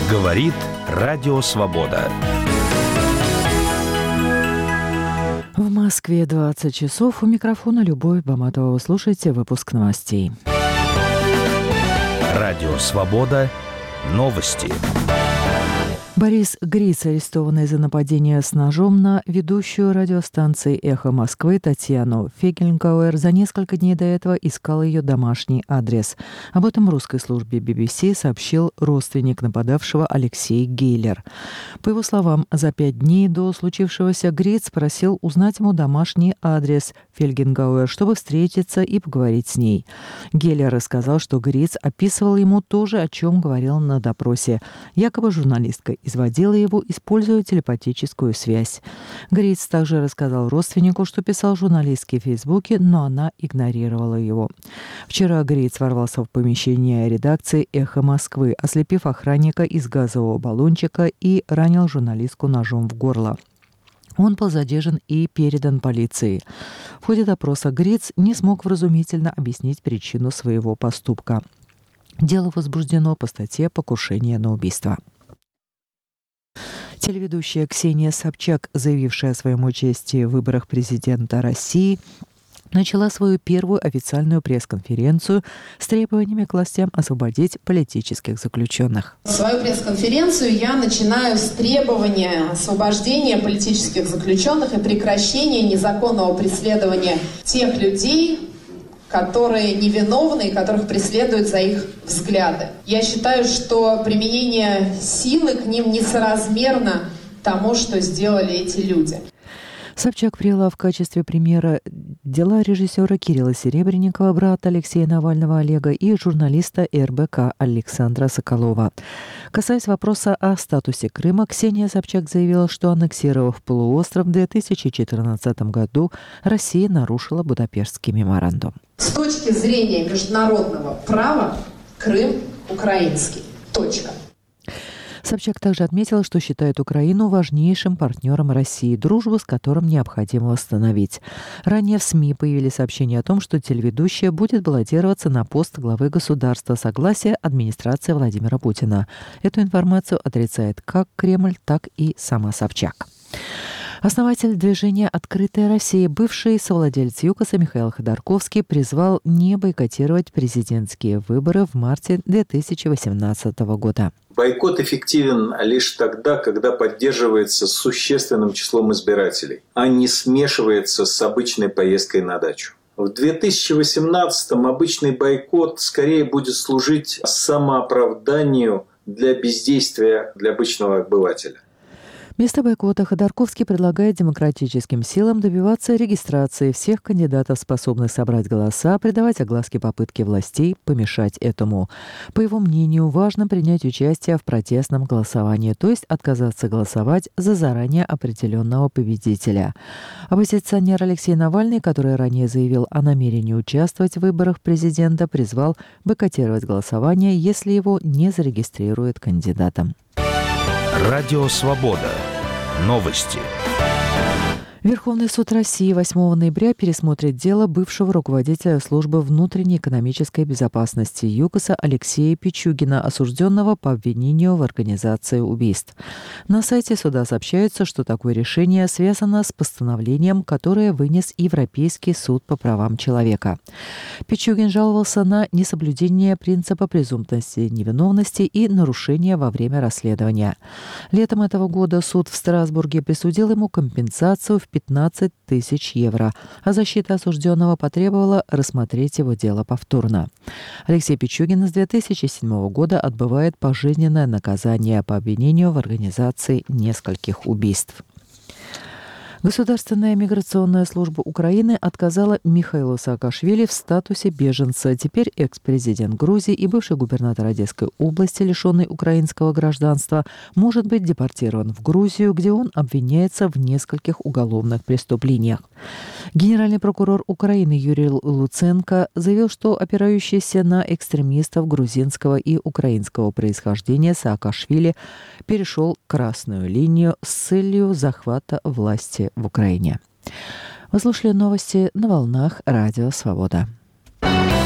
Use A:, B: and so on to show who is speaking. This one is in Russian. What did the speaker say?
A: Говорит Радио Свобода.
B: В Москве 20 часов. У микрофона Любовь Баматова. Вы слушаете выпуск новостей.
A: Радио Свобода. Новости.
B: Борис Гриц, арестованный за нападение с ножом на ведущую радиостанции «Эхо Москвы» Татьяну Фегельгауэр, за несколько дней до этого искал ее домашний адрес. Об этом русской службе BBC сообщил родственник нападавшего Алексей Гейлер. По его словам, за 5 дней до случившегося Гриц просил узнать ему домашний адрес Фегельгауэр, чтобы встретиться и поговорить с ней. Гейлер рассказал, что Гриц описывал ему то же, о чем говорил на допросе. Якобы журналистка изводила его, используя телепатическую связь. Гриц также рассказал родственнику, что писал журналистке в Фейсбуке, но она игнорировала его. Вчера Гриц ворвался в помещение редакции «Эхо Москвы», ослепив охранника из газового баллончика и ранил журналистку ножом в горло. Он был задержан и передан полиции. В ходе допроса Гриц не смог вразумительно объяснить причину своего поступка. Дело возбуждено по статье «Покушение на убийство». Телеведущая Ксения Собчак, заявившая о своем участии в выборах президента России, начала свою первую официальную пресс-конференцию с требованиями к властям освободить политических заключенных.
C: Свою пресс-конференцию я начинаю с требования освобождения политических заключенных и прекращения незаконного преследования тех людей, которые невиновны и которых преследуют за их взгляды. Я считаю, что применение силы к ним несоразмерно тому, что сделали эти люди.
B: Собчак привела в качестве примера дела режиссера Кирилла Серебренникова, брата Алексея Навального Олега и журналиста РБК Александра Соколова. Касаясь вопроса о статусе Крыма, Ксения Собчак заявила, что, аннексировав полуостров в 2014 году, Россия нарушила Будапештский меморандум.
C: С точки зрения международного права Крым украинский. Точка.
B: Собчак также отметила, что считает Украину важнейшим партнером России, дружбу с которым необходимо восстановить. Ранее в СМИ появились сообщения о том, что телеведущая будет баллотироваться на пост главы государства с согласия администрации Владимира Путина. Эту информацию отрицает как Кремль, так и сама Собчак. Основатель движения «Открытая Россия», бывший совладелец ЮКОСа Михаил Ходорковский, призвал не бойкотировать президентские выборы в марте 2018 года.
D: Бойкот эффективен лишь тогда, когда поддерживается существенным числом избирателей, а не смешивается с обычной поездкой на дачу. В 2018-м обычный бойкот скорее будет служить самооправданию для бездействия для обычного обывателя.
B: Вместо бойкота Ходорковский предлагает демократическим силам добиваться регистрации всех кандидатов, способных собрать голоса, придавать огласке попытки властей помешать этому. По его мнению, важно принять участие в протестном голосовании, то есть отказаться голосовать за заранее определенного победителя. Оппозиционер Алексей Навальный, который ранее заявил о намерении участвовать в выборах президента, призвал бойкотировать голосование, если его не зарегистрируют кандидатом.
A: Радио Свобода. Новости.
B: Верховный суд России 8 ноября пересмотрит дело бывшего руководителя службы внутренней экономической безопасности ЮКОСа Алексея Пичугина, осужденного по обвинению в организации убийств. На сайте суда сообщается, что такое решение связано с постановлением, которое вынес Европейский суд по правам человека. Пичугин жаловался на несоблюдение принципа презумпции невиновности и нарушения во время расследования. Летом этого года суд в Страсбурге присудил ему компенсацию в 15 тысяч евро, а защита осужденного потребовала рассмотреть его дело повторно. Алексей Пичугин с 2007 года отбывает пожизненное наказание по обвинению в организации нескольких убийств. Государственная миграционная служба Украины отказала Михаилу Саакашвили в статусе беженца. Теперь экс-президент Грузии и бывший губернатор Одесской области, лишенный украинского гражданства, может быть депортирован в Грузию, где он обвиняется в нескольких уголовных преступлениях. Генеральный прокурор Украины Юрий Луценко заявил, что опирающийся на экстремистов грузинского и украинского происхождения Саакашвили перешел красную линию с целью захвата власти в Украине. Вы слушали новости на волнах Радио Свобода.